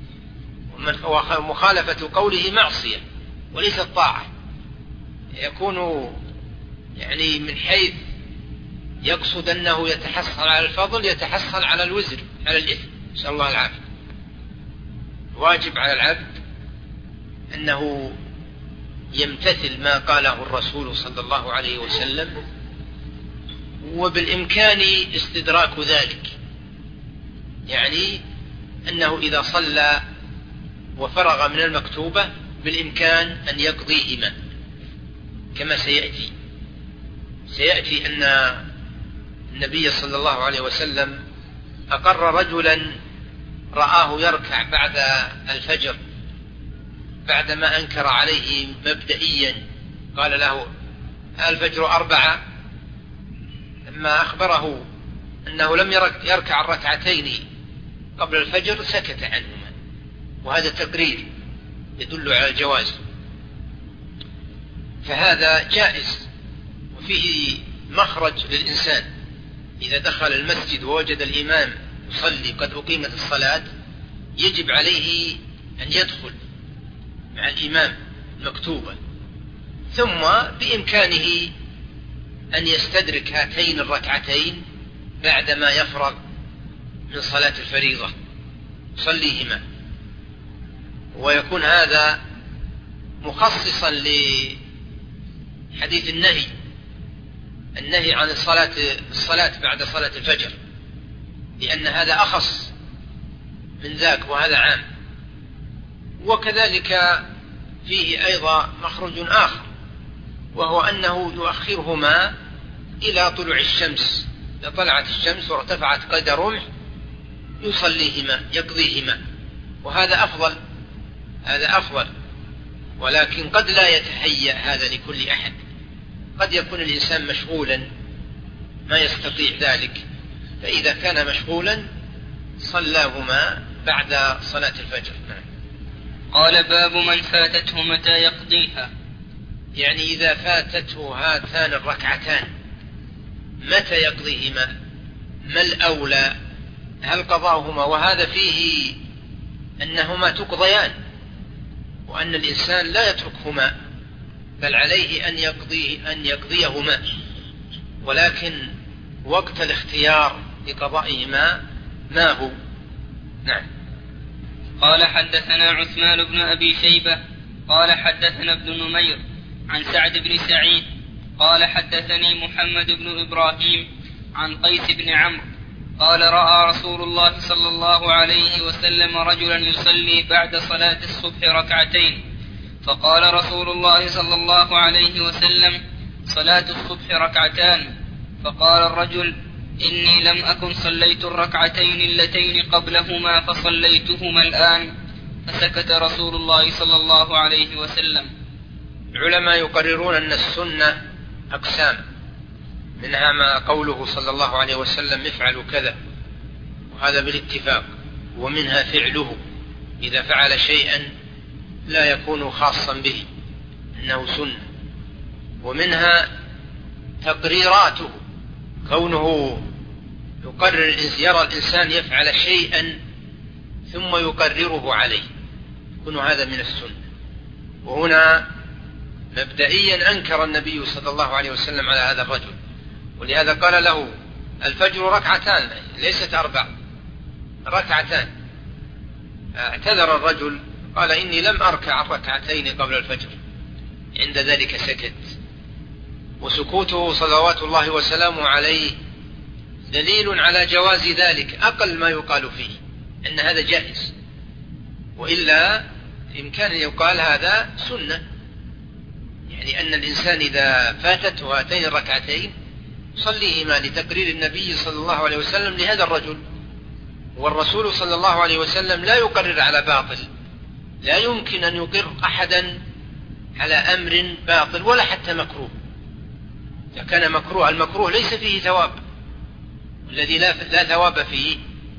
ومخالفة قوله معصية وليست طاعة، يكون يعني من حيث يقصد أنه يتحصل على الفضل يتحصل على الوزر، على الإثم، نسأل الله العافية. واجب على العبد أنه يمتثل ما قاله الرسول صلى الله عليه وسلم، وبالإمكان استدراك ذلك، يعني أنه إذا صلى وفرغ من المكتوبة بالإمكان أن يقضيهما، كما سيأتي سيأتي أن النبي صلى الله عليه وسلم أقر رجلا رآه يركع بعد الفجر بعدما أنكر عليه مبدئيا، قال له الفجر أربعة، لما أخبره أنه لم يركع الركعتين قبل الفجر سكت عنهما، وهذا تقرير يدل على الجواز، فهذا جائز وفيه مخرج للإنسان. إذا دخل المسجد ووجد الإمام يصلي قد أقيمت الصلاة يجب عليه أن يدخل مع الإمام مكتوبا، ثم بإمكانه أن يستدرك هاتين الركعتين بعدما يفرغ من صلاة الفريضة يصليهما، ويكون هذا مخصصا لحديث النهي النهي عن الصلاة الصلاة بعد صلاة الفجر، لأن هذا أخص من ذاك وهذا عام. وكذلك فيه أيضا مخرج آخر، وهو أنه يؤخرهما إلى طلوع الشمس، إذا طلعت الشمس وارتفعت قيد رمح يصليهما يقضيهما، وهذا أفضل هذا أفضل ولكن قد لا يتهيأ هذا لكل أحد، قد يكون الإنسان مشغولا ما يستطيع ذلك، فإذا كان مشغولا صلاهما بعد صلاة الفجر. قال باب من فاتته متى يقضيها، يعني إذا فاتته هاتان الركعتان متى يقضيهما، ما الأولى، هل قضاهما؟ وهذا فيه أنهما تقضيان، وأن الإنسان لا يتركهما بل عليه أن يقضيه أن يقضيهما، ولكن وقت الاختيار لقضائهما ما هو؟ نعم. قال حدثنا عثمان بن أبي شيبة قال حدثنا ابن نمير عن سعد بن سعيد قال حدثني محمد بن إبراهيم عن قيس بن عمرو قال رأى رسول الله صلى الله عليه وسلم رجلا يصلي بعد صلاة الصبح ركعتين، فقال رسول الله صلى الله عليه وسلم صلاة الصبح ركعتان، فقال الرجل إني لم أكن صليت الركعتين اللتين قبلهما فصليتهما الآن، فسكت رسول الله صلى الله عليه وسلم. العلماء يقررون أن السنة أقسام، منها ما قوله صلى الله عليه وسلم افعلوا كذا، وهذا بالاتفاق، ومنها فعله إذا فعل شيئا لا يكون خاصا به إنه سنة، ومنها تقريراته، كونه يقرر يرى الإنسان يفعل شيئا ثم يقرره عليه، يكون هذا من السنة. وهنا مبدئيا أنكر النبي صلى الله عليه وسلم على هذا الرجل، ولهذا قال له الفجر ركعتان ليست أربع، ركعتان. اعتذر الرجل قال إني لم أركع الركعتين قبل الفجر، عند ذلك سكت، وسكوته صلوات الله وسلامه عليه دليل على جواز ذلك، أقل ما يقال فيه أن هذا جائز، وإلا بإمكان يقال هذا سنة، يعني أن الإنسان إذا فاتته هاتين الركعتين صليهما لتقرير النبي صلى الله عليه وسلم لهذا الرجل، والرسول صلى الله عليه وسلم لا يقرر على باطل، لا يمكن أن يقر أحدا على أمر باطل ولا حتى مكروه. إذا كان مكروه، المكروه ليس فيه ثواب، الذي لا ثواب فيه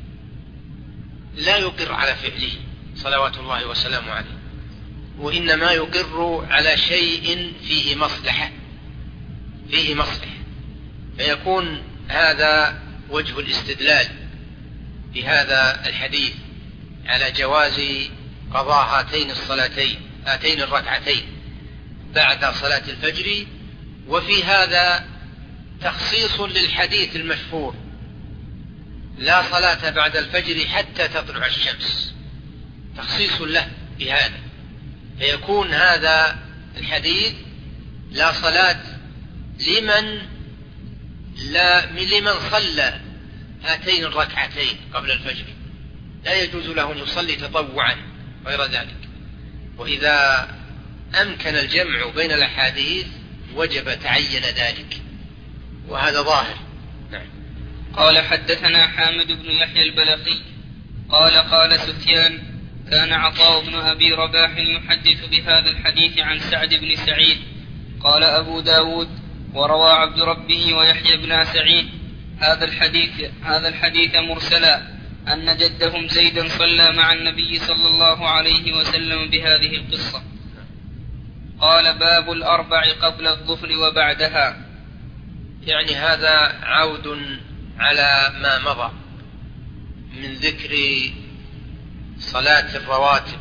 لا يقر على فعله صلوات الله وسلامه عليه، وإنما يقر على شيء فيه مصلحة فيه مصلحة فيكون هذا وجه الاستدلال بهذا الحديث على جواز قضاء هاتين الصلاتين هاتين الركعتين بعد صلاة الفجر. وفي هذا تخصيص للحديث المشهور لا صلاة بعد الفجر حتى تطلع الشمس، تخصيص له بهذا، فيكون هذا الحديث لا صلاة لمن لا لمن صلى هاتين الركعتين قبل الفجر، لا يجوز له أن يصلي تطوعا غير ذلك. وإذا أمكن الجمع بين الأحاديث وجب تعين ذلك، وهذا ظاهر. نعم. قال حدثنا حامد بن يحيى البلخي قال قال سفيان كان عطاء بن أبي رباح يحدث بهذا الحديث عن سعد بن سعيد. قال أبو داود وروى عبد ربه ويحيى بن سعيد هذا الحديث, هذا الحديث مرسلا أن جدهم زيدا صلى مع النبي صلى الله عليه وسلم بهذه القصة. قال باب الأربع قبل الظهر وبعدها. يعني هذا عود على ما مضى من ذكر صلاة الرواتب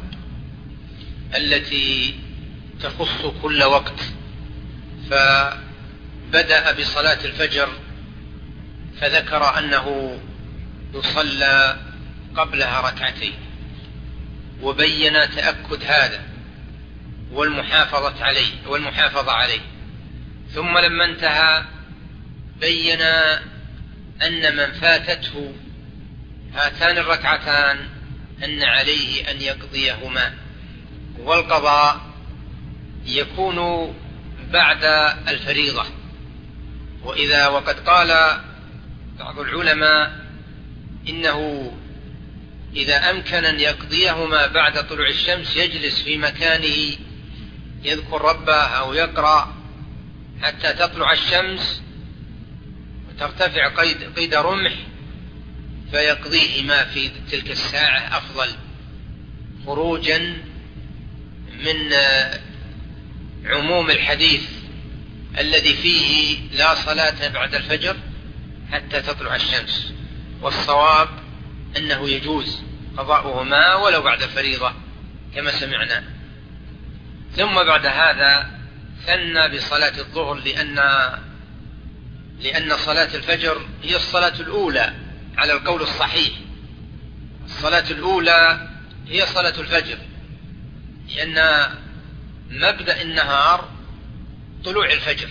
التي تخص كل وقت، فبدأ بصلاة الفجر فذكر أنه يصلى قبلها ركعتين، وبين تأكد هذا والمحافظة عليه والمحافظة عليه. ثم لما انتهى بين أن من فاتته هاتان الركعتان أن عليه أن يقضيهما، والقضاء يكون بعد الفريضة. وإذا وقد قال بعض العلماء إنه إذا أمكن أن يقضيهما بعد طلوع الشمس يجلس في مكانه يذكر ربه أو يقرأ حتى تطلع الشمس وترتفع قيد, قيد رمح فيقضيهما في تلك الساعة أفضل، خروجا من عموم الحديث الذي فيه لا صلاة بعد الفجر حتى تطلع الشمس. والصواب أنه يجوز قضاؤهما ولو بعد الفريضة كما سمعنا. ثم بعد هذا ثنى بصلاة الظهر لأن لأن صلاة الفجر هي الصلاة الأولى على القول الصحيح. الصلاة الأولى هي صلاة الفجر، لأن مبدأ النهار طلوع الفجر،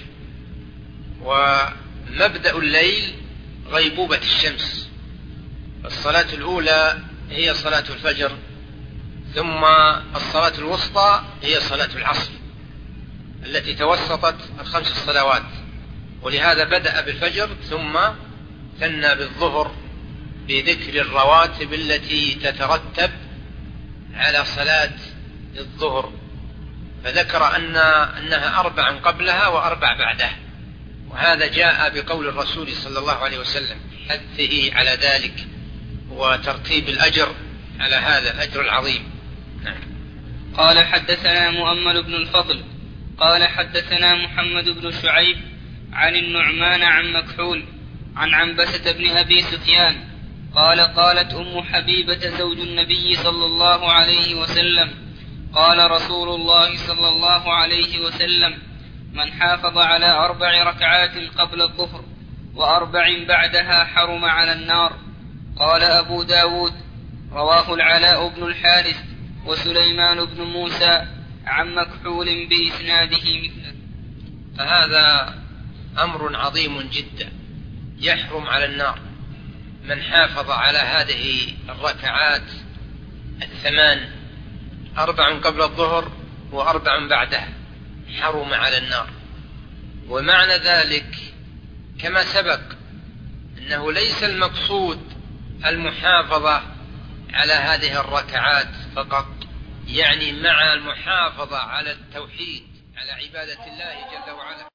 ومبدأ الليل غيبوبة الشمس. الصلاة الأولى هي صلاة الفجر، ثم الصلاة الوسطى هي صلاة العصر التي توسطت الخمس الصلوات، ولهذا بدأ بالفجر ثم ثنى بالظهر بذكر الرواتب التي تترتب على صلاة الظهر، فذكر أن أنها أربع قبلها وأربع بعدها، وهذا جاء بقول الرسول صلى الله عليه وسلم حثه على ذلك وترتيب الأجر على هذا الأجر العظيم. نعم. قال حدثنا مؤمل بن الفضل قال حدثنا محمد بن شعيب عن النعمان عن مكحول عن عنبسة بن أبي سفيان قال قالت أم حبيبة زوج النبي صلى الله عليه وسلم قال رسول الله صلى الله عليه وسلم من حافظ على أربع ركعات قبل الظهر وأربع بعدها حرم على النار. قال أبو داود رواه العلاء بن الحارث وسليمان بن موسى عن مكحول بإسناده مثله. فهذا أمر عظيم جدا، يحرم على النار من حافظ على هذه الركعات الثمان، أربع قبل الظهر وأربع بعدها، حرم على النار. ومعنى ذلك كما سبق أنه ليس المقصود المحافظة على هذه الركعات فقط، يعني مع المحافظة على التوحيد على عبادة الله جل وعلا.